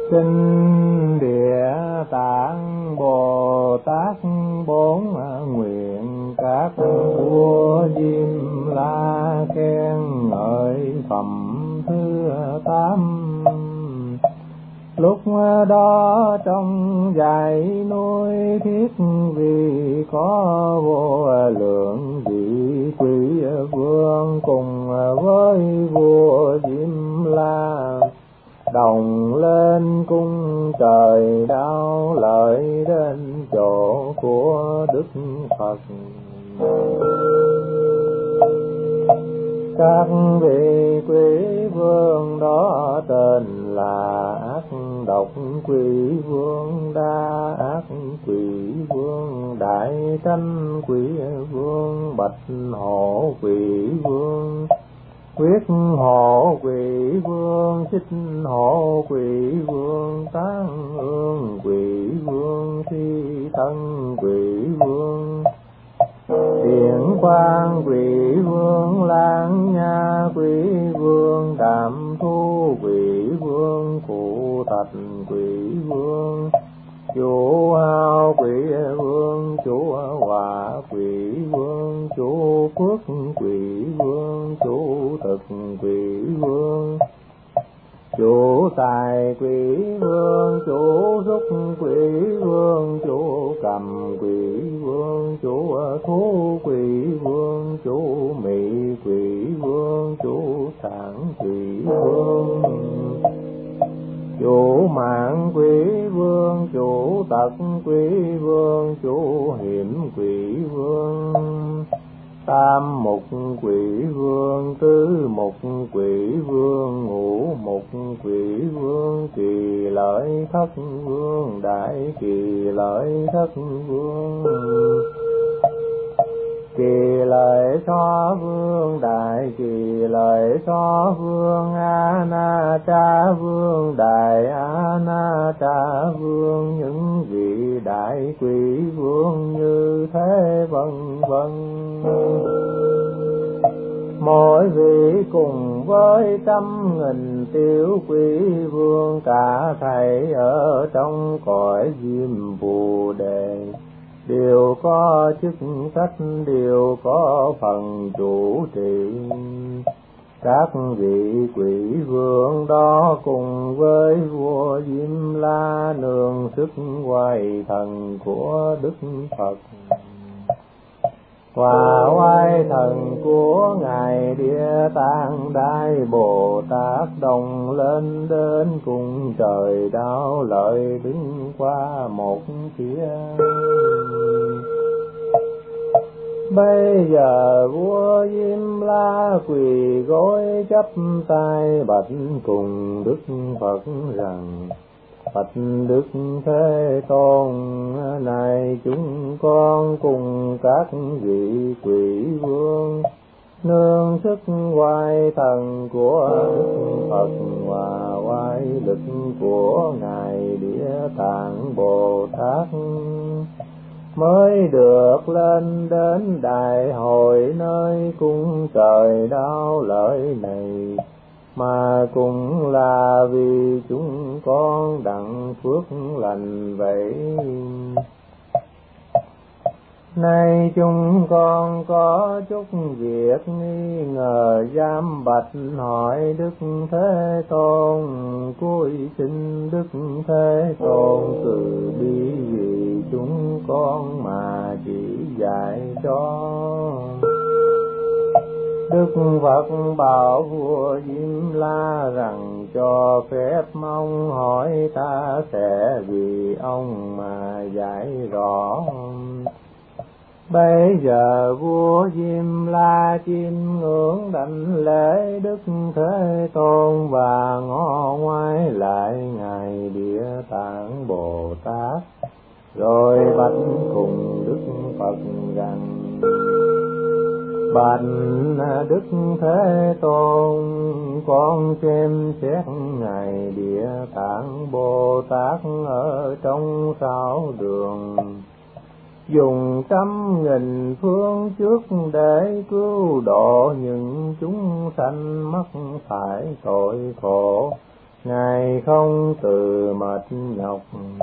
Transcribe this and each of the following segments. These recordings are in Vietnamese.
Kinh Địa Tạng Bồ Tát bốn nguyện các vua Diêm La khen ngợi phẩm thứ 8. Lúc đó trong dãy núi Thiết Vì có vô lượng vị quý vương cùng với vua Diêm La đồng lên cung trời đao lợi đến chỗ của Đức Phật. Các vị quý vương đó tên là Ác Độc Quỷ Vương, Đa Ác Quỷ Vương, Đại Tranh Quỷ Vương, Bạch Hổ Quỷ Vương, Quyết Hổ Quỷ Vương, Xích Hổ Quỷ Vương, Tán Ương Quỷ Vương, Thi Thân Quỷ Vương, Điện Quang Quỷ Vương, Lan Nha Quỷ Vương, Đạm Thu Quỷ Vương, Phụ Thạch Quỷ Vương, Chủ Hao Quỷ Vương, Chủ Hòa Quỷ Vương, Chủ Phước Quỷ Vương, Chủ Thực Quỷ Vương, Chủ Tài Quỷ Vương, Chủ Xúc Quỷ Vương, Chủ Cầm Quỷ Vương, Chủ Thú Quỷ Vương, Chủ Mị Quỷ Vương, Chủ Sản Quỷ Vương, Chủ Mạng Quỷ Vương, Chủ Tật Quỷ Vương, Chủ Hiểm Quỷ Vương, Tam Mục Quỷ Vương, Tứ Mục Quỷ Vương, Ngũ Mục Quỷ Vương, Kỳ Lợi Thất Vương, Đại Kỳ Lợi Thất Vương, Kỳ Lợi So Vương, Đại Kỳ Lợi So Vương, A Na Cha Vương, Đại A Na Cha Vương, những vị đại quỷ vương như thế vân vân. Mỗi vị cùng với 100.000 tiểu quỷ vương, cả thảy ở trong cõi Diêm Phù Đề, đều có chức trách, đều có phần chủ trì. Các vị quỷ vương đó cùng với vua Diêm La nương sức oai thần của Đức Phật và oai thần của Ngài Địa Tạng Đại Bồ Tát đồng lên đến cung trời đao lợi đứng qua một phía. Bây giờ vua Diêm La quỳ gối chắp tay bạch cùng Đức Phật rằng: Bạch Đức Thế Tôn, này chúng con cùng các vị quỷ vương nương sức oai thần của Đức Phật và oai lực của Ngài Địa Tạng Bồ Tát mới được lên đến đại hội nơi cung trời đao lợi này, mà cũng là vì chúng con đặng phước lành vậy. Nay chúng con có chút việc nghi ngờ dám bạch hỏi Đức Thế Tôn, cúi xin Đức Thế Tôn từ bi vì chúng con mà chỉ dạy cho. Đức Phật bảo vua Diêm La rằng: cho phép ông hỏi, ta sẽ vì ông mà giải rõ. Bây giờ vua Diêm La chiêm ngưỡng đảnh lễ Đức Thế Tôn và ngó ngoái lại Ngài Địa Tạng Bồ Tát, rồi bạch cùng Đức Phật rằng: Bạch Đức Thế Tôn, con xem xét Ngài Địa Tạng Bồ Tát ở trong 6 đường, dùng 100.000 phương trước để cứu độ những chúng sanh mắc phải tội khổ, Ngài không từ mệt nhọc.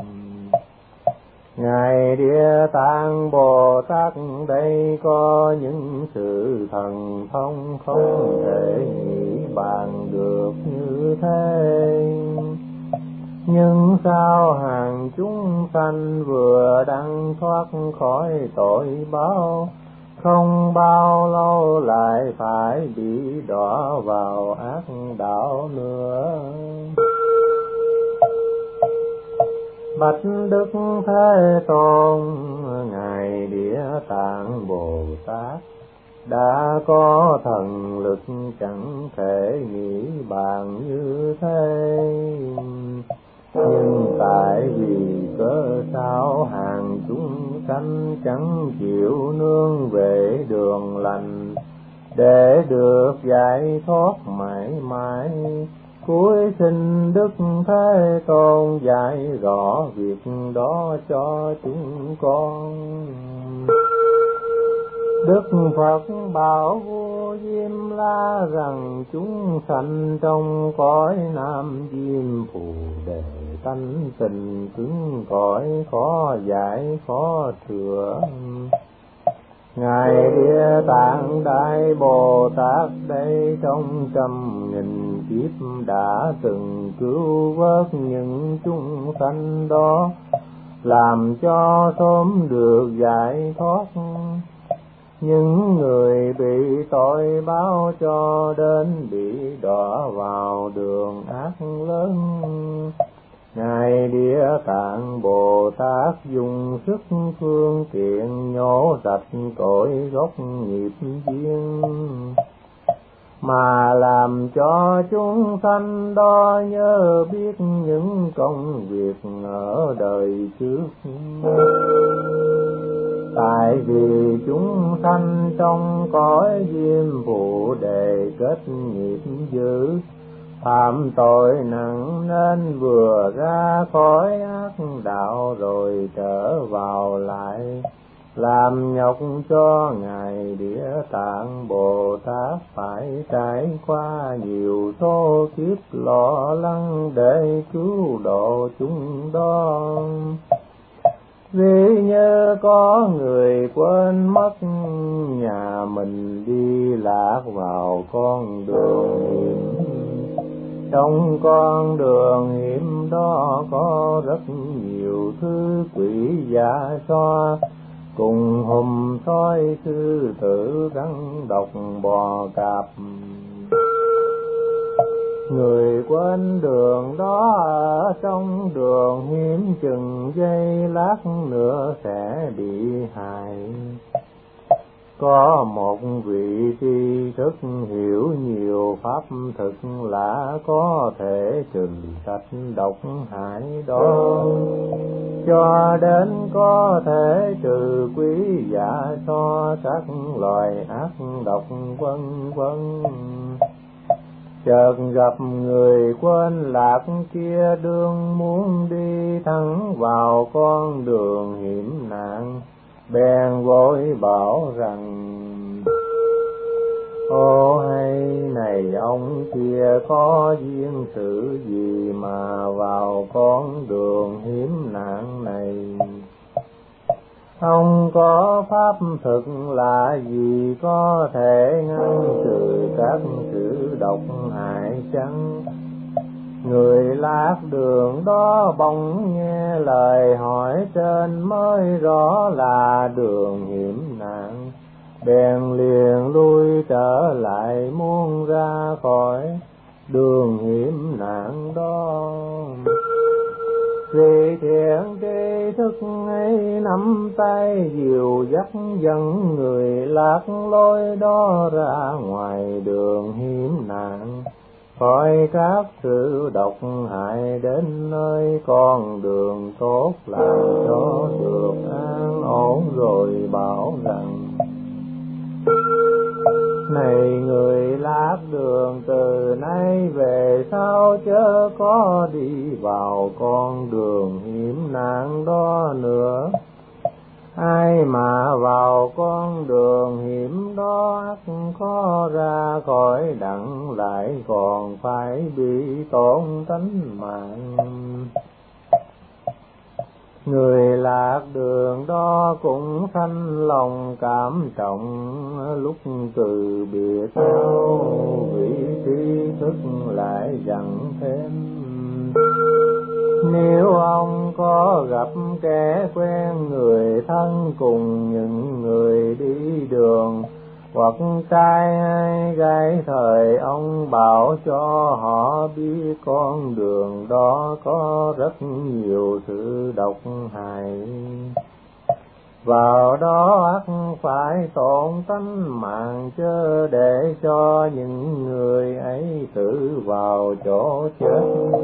Ngài Địa Tạng Bồ Tát đây có những sự thần thông không thể nghĩ bàn được như thế. Nhưng sao hàng chúng sanh vừa đang thoát khỏi tội báo, không bao lâu lại phải bị đọa vào ác đạo nữa. Bạch Đức Thế Tôn, Ngài Địa Tạng Bồ Tát đã có thần lực chẳng thể nghĩ bàn như thế. Nhưng tại vì cớ sao hàng chúng sanh chẳng chịu nương về đường lành, để được giải thoát mãi mãi, cuối xin Đức Thế Tôn dạy rõ việc đó cho chúng con. Đức Phật bảo vua Diêm La rằng chúng sanh trong cõi Nam Diêm Phù Đề tánh tình cứng cỏi, khó giải khó thừa. Ngài Địa Tạng Đại Bồ Tát đây trong 100.000 kiếp đã từng cứu vớt những chúng sanh đó, làm cho sớm được giải thoát. Những người bị tội báo cho đến bị đọa vào đường ác lớn, Ngài Địa Tạng Bồ Tát dùng sức phương tiện nhổ sạch cội gốc nghiệp duyên, mà làm cho chúng sanh đó nhớ biết những công việc ở đời trước. Tại vì chúng sanh trong cõi Diêm Phù Đề kết nghiệp dữ, phạm tội nặng nên vừa ra khỏi ác đạo rồi trở vào lại, làm nhọc cho Ngài Địa Tạng Bồ Tát phải trải qua nhiều số kiếp lo lắng để cứu độ chúng đó. Vì như có người quên mất nhà mình, đi lạc vào con đường hiểm. Trong con đường hiểm đó có rất nhiều thứ quỷ dạ xoa, cùng hùm sói sư tử rắn độc bò cạp. Người quên đường đó ở trong đường hiểm chừng giây lát nữa sẽ bị hại. Có một vị tri thức hiểu nhiều pháp thực lạ, có thể trừ sạch độc hại đó, cho đến có thể trừ quý dạ so các loài ác độc vân vân. Chợt gặp người quên lạc kia đương muốn đi thẳng vào con đường hiểm nạn, bèn vội bảo rằng: ô hay này ông kia, có duyên sự gì mà vào con đường hiểm nạn này? Ông có pháp thực là gì có thể ngăn trừ các sự độc hại chăng? Người lạc đường đó bỗng nghe lời hỏi trên mới rõ là đường hiểm nạn, bèn liền lui trở lại muốn ra khỏi đường hiểm nạn đó. Vì thiện tri thức ấy nắm tay dìu dắt dẫn người lạc lối đó ra ngoài đường hiểm nạn, khỏi các sự độc hại đến nơi con đường tốt, làm cho được an ổn rồi bảo rằng: này người lạc đường, từ nay về sau chớ có đi vào con đường hiểm nạn đó nữa. Ai mà vào con đường hiểm đó ắt khó ra khỏi, đặng lại còn phải bị tổn tánh mạng. Người lạc đường đó cũng sanh lòng cảm trọng, lúc từ biệt nhau vị trí thức lại dặn thêm. Nếu ông có gặp kẻ quen, người thân cùng những người đi đường, hoặc trai hay gái, thời ông bảo cho họ biết con đường đó có rất nhiều sự độc hại. Vào đó ắt phải tổn tánh mạng, chớ để cho những người ấy tự vào chỗ chết.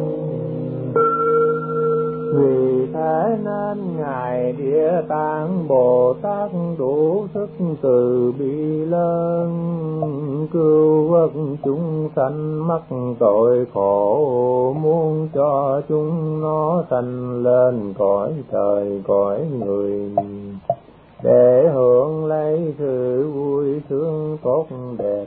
Vì thế nên Ngài Địa Tạng Bồ Tát đủ sức từ bi lớn, cứu vớt chúng sanh mắc tội khổ, muốn cho chúng nó sanh lên cõi trời cõi người, để hưởng lấy sự vui sướng tốt đẹp.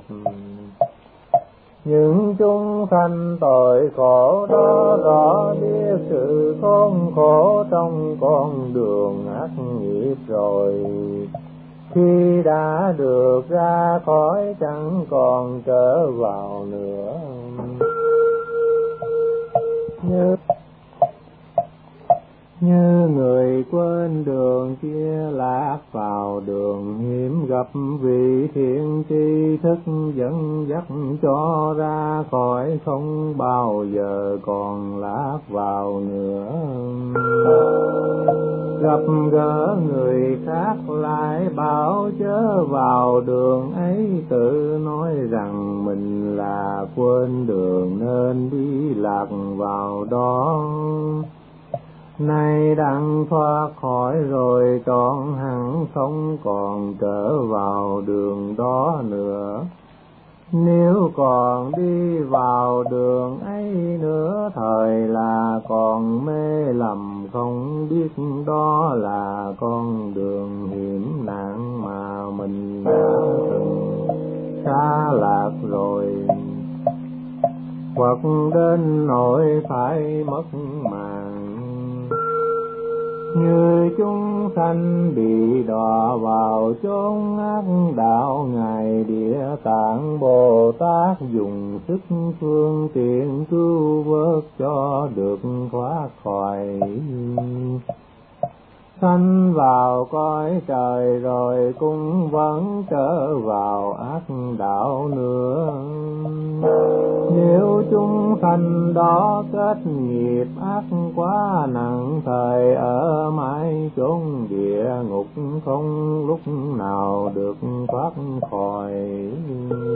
Những chúng sanh tội khổ đó rõ biết sự khốn khổ trong con đường ác nghiệp rồi, khi đã được ra khỏi chẳng còn trở vào nữa. Như người quên đường kia lạc vào đường hiểm, gặp vị thiện tri thức dẫn dắt cho ra khỏi, không bao giờ còn lạc vào nữa. Gặp gỡ người khác lại bảo chớ vào đường ấy, tự nói rằng mình là quên đường nên đi lạc vào đó. Nay đang thoát khỏi rồi trọn hẳn không còn trở vào đường đó nữa. Nếu còn đi vào đường ấy nữa, thời là còn mê lầm không biết đó là con đường hiểm nạn mà mình đã từng xa lạc rồi, hoặc đến nỗi phải mất mạng. Như chúng sanh bị đọa vào chốn ác đạo, Ngài Địa Tạng Bồ Tát dùng sức phương tiện cứu vớt cho được thoát khỏi. Sanh vào cõi trời rồi cũng vẫn trở vào ác đạo nữa. Nếu chúng sanh đó kết nghiệp ác quá nặng, thời ở mãi chốn địa ngục không lúc nào được thoát khỏi.